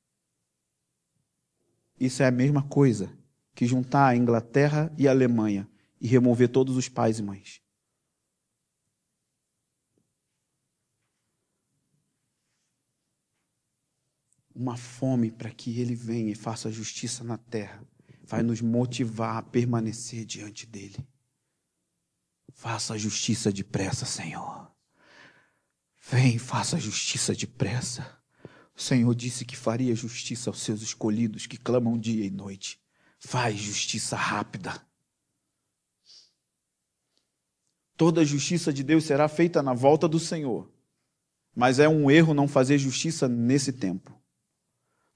Isso é a mesma coisa que juntar a Inglaterra e a Alemanha e remover todos os pais e mães. Uma fome para que Ele venha e faça justiça na terra vai nos motivar a permanecer diante dEle. Faça a justiça depressa, Senhor. Vem, faça justiça depressa. O Senhor disse que faria justiça aos seus escolhidos que clamam dia e noite. Faz justiça rápida. Toda a justiça de Deus será feita na volta do Senhor. Mas é um erro não fazer justiça nesse tempo.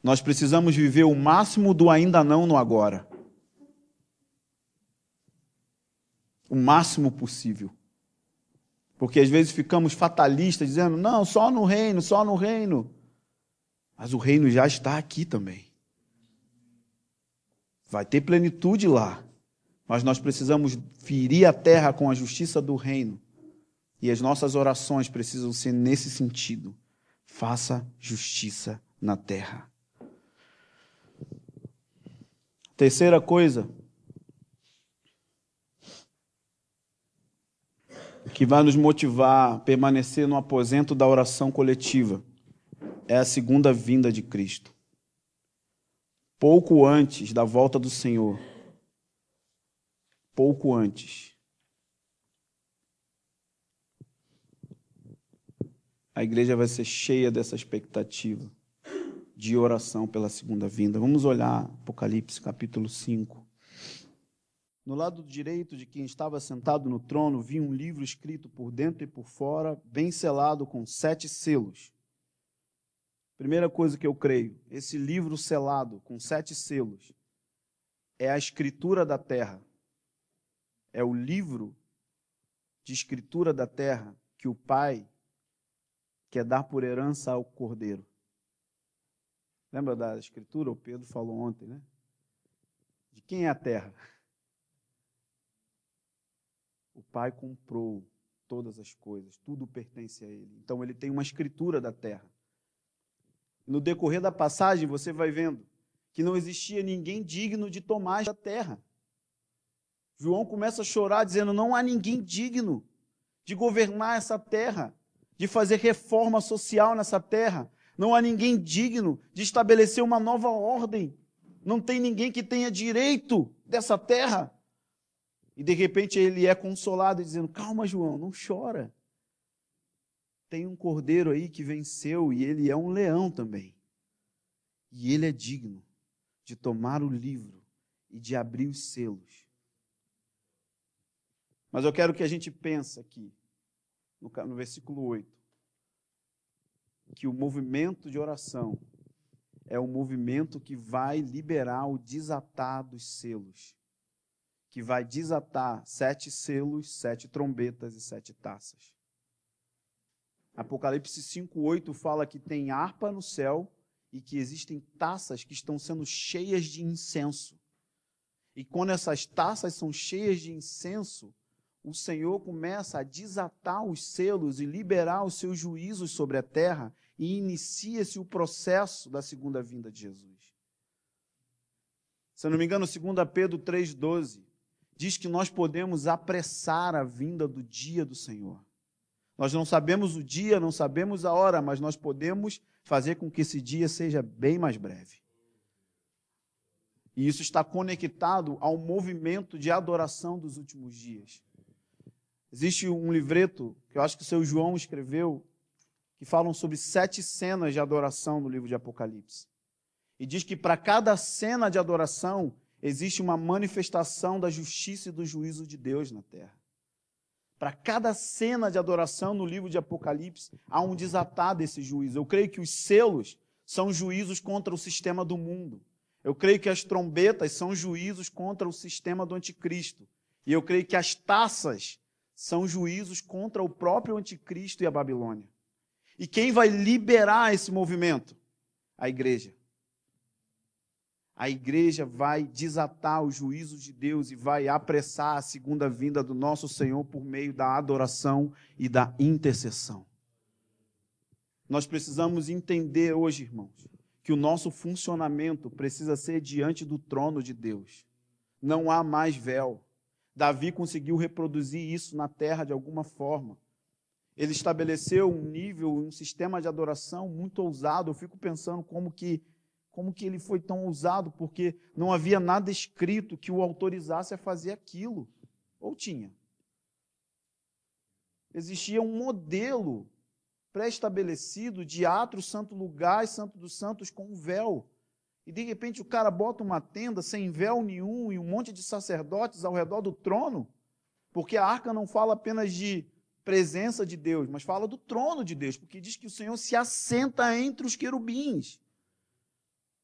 Nós precisamos viver o máximo do ainda não no agora. O máximo possível. Porque às vezes ficamos fatalistas, dizendo, não, só no reino, só no reino. Mas o reino já está aqui também. Vai ter plenitude lá. Mas nós precisamos ferir a terra com a justiça do reino. E as nossas orações precisam ser nesse sentido. Faça justiça na terra. Terceira coisa que vai nos motivar a permanecer no aposento da oração coletiva é a segunda vinda de Cristo. Pouco antes da volta do Senhor, pouco antes, a igreja vai ser cheia dessa expectativa de oração pela segunda vinda. Vamos olhar Apocalipse capítulo 5. No lado direito de quem estava sentado no trono, vi um livro escrito por dentro e por fora, bem selado com 7 selos. Primeira coisa que eu creio, esse livro selado com 7 selos é a escritura da terra. É o livro de escritura da terra que o Pai quer dar por herança ao Cordeiro. Lembra da escritura? O Pedro falou ontem, né? De quem é a terra? O Pai comprou todas as coisas, tudo pertence a Ele. Então Ele tem uma escritura da terra. No decorrer da passagem, você vai vendo que não existia ninguém digno de tomar a terra. João começa a chorar, dizendo, não há ninguém digno de governar essa terra, de fazer reforma social nessa terra. Não há ninguém digno de estabelecer uma nova ordem. Não tem ninguém que tenha direito dessa terra. E de repente ele é consolado, dizendo, calma João, não chora. Tem um cordeiro aí que venceu e ele é um leão também. E ele é digno de tomar o livro e de abrir os selos. Mas eu quero que a gente pense aqui, no versículo 8, que o movimento de oração é o movimento que vai liberar o desatar dos selos, que vai desatar 7 selos, 7 trombetas e 7 taças. Apocalipse 5:8 fala que tem harpa no céu e que existem taças que estão sendo cheias de incenso. E quando essas taças são cheias de incenso, o Senhor começa a desatar os selos e liberar os seus juízos sobre a terra e inicia-se o processo da segunda vinda de Jesus. Se eu não me engano, 2 Pedro 3,12 diz que nós podemos apressar a vinda do dia do Senhor. Nós não sabemos o dia, não sabemos a hora, mas nós podemos fazer com que esse dia seja bem mais breve. E isso está conectado ao movimento de adoração dos últimos dias. Existe um livreto, que eu acho que o seu João escreveu, que falam sobre 7 cenas de adoração no livro de Apocalipse. E diz que para cada cena de adoração, existe uma manifestação da justiça e do juízo de Deus na terra. Para cada cena de adoração no livro de Apocalipse, há um desatar desse juízo. Eu creio que os selos são juízos contra o sistema do mundo. Eu creio que as trombetas são juízos contra o sistema do anticristo. E eu creio que as taças são juízos contra o próprio anticristo e a Babilônia. E quem vai liberar esse movimento? A igreja. A igreja vai desatar os juízos de Deus e vai apressar a segunda vinda do nosso Senhor por meio da adoração e da intercessão. Nós precisamos entender hoje, irmãos, que o nosso funcionamento precisa ser diante do trono de Deus. Não há mais véu. Davi conseguiu reproduzir isso na terra de alguma forma. Ele estabeleceu um nível, um sistema de adoração muito ousado. Eu fico pensando como que ele foi tão ousado, porque não havia nada escrito que o autorizasse a fazer aquilo. Ou tinha? Existia um modelo pré-estabelecido de átrio, santo lugar e santo dos santos com véu. E de repente o cara bota uma tenda sem véu nenhum e um monte de sacerdotes ao redor do trono, porque a arca não fala apenas de presença de Deus, mas fala do trono de Deus, porque diz que o Senhor se assenta entre os querubins.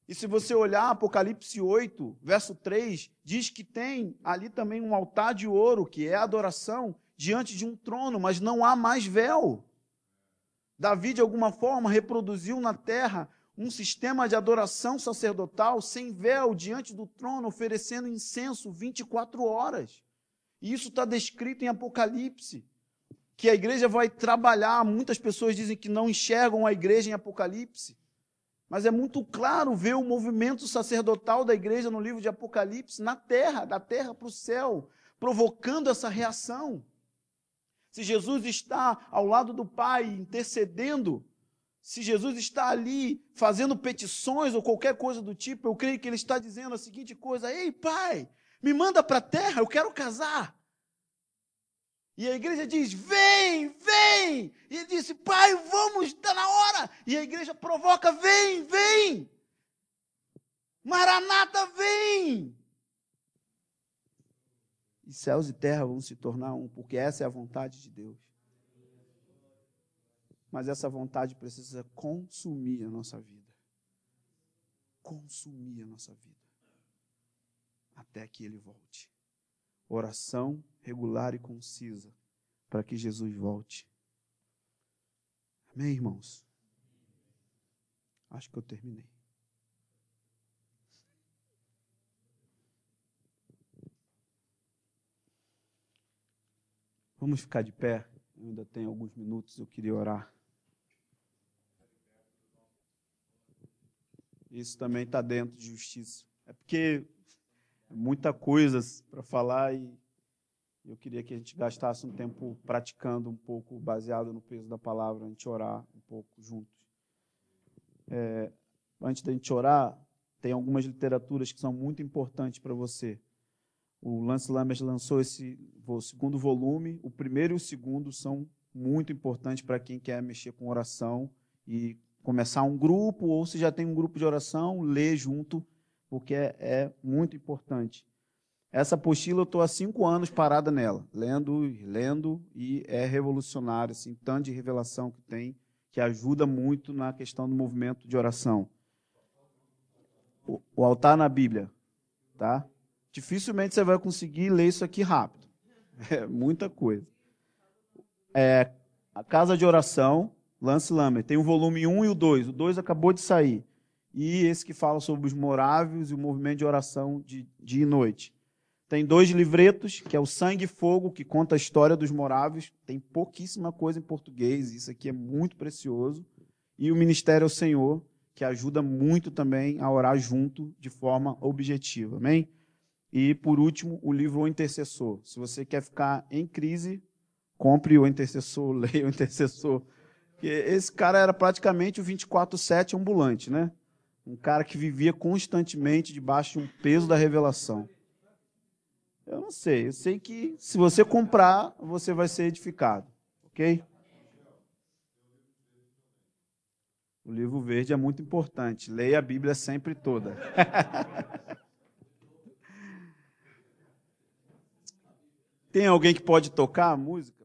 E se você olhar Apocalipse 8, verso 3, diz que tem ali também um altar de ouro, que é a adoração, diante de um trono, mas não há mais véu. Davi, de alguma forma, reproduziu na terra um sistema de adoração sacerdotal sem véu diante do trono, oferecendo incenso 24 horas. E isso está descrito em Apocalipse, que a igreja vai trabalhar. Muitas pessoas dizem que não enxergam a igreja em Apocalipse, mas é muito claro ver o movimento sacerdotal da igreja no livro de Apocalipse, na terra, da terra para o céu, provocando essa reação. Se Jesus está ao lado do Pai, intercedendo, se Jesus está ali fazendo petições ou qualquer coisa do tipo, eu creio que ele está dizendo a seguinte coisa: ei, Pai, me manda para a terra, eu quero casar. E a igreja diz: vem, vem. E ele disse: Pai, vamos, está na hora. E a igreja provoca: vem, vem. Maranata, vem. E céus e terra vão se tornar um, porque essa é a vontade de Deus. Mas essa vontade precisa consumir a nossa vida. Consumir a nossa vida. Até que ele volte. Oração regular e concisa para que Jesus volte. Amém, irmãos? Acho que eu terminei. Vamos ficar de pé? Eu ainda tenho alguns minutos, eu queria orar. Isso também está dentro de justiça. É porque é muita coisa para falar e eu queria que a gente gastasse um tempo praticando um pouco, baseado no peso da palavra, a gente orar um pouco juntos. Antes da gente orar, tem algumas literaturas que são muito importantes para você. O Lance Lammers lançou o segundo volume. O primeiro e o segundo são muito importantes para quem quer mexer com oração e começar um grupo, ou se já tem um grupo de oração, ler junto, porque é muito importante. Essa apostila eu estou há 5 anos parada nela, lendo, e é revolucionário, assim, tanto de revelação que tem, que ajuda muito na questão do movimento de oração. O altar na Bíblia, tá? Dificilmente você vai conseguir ler isso aqui rápido. É muita coisa. A Casa de Oração, Lance Lammers, tem o volume 1 e o 2. O 2 acabou de sair. E esse que fala sobre os morávios e o movimento de oração de dia e noite. Tem 2 livretos, que é o Sangue e Fogo, que conta a história dos morávios. Tem pouquíssima coisa em português, isso aqui é muito precioso. E o Ministério ao Senhor, que ajuda muito também a orar junto de forma objetiva. Amém? E, por último, o livro O Intercessor. Se você quer ficar em crise, compre O Intercessor, leia O Intercessor. Porque esse cara era praticamente o 24/7 ambulante, né? Um cara que vivia constantemente debaixo de um peso da revelação. Eu não sei, eu sei que se você comprar, você vai ser edificado, ok? O livro verde é muito importante, leia a Bíblia sempre toda. Tem alguém que pode tocar a música?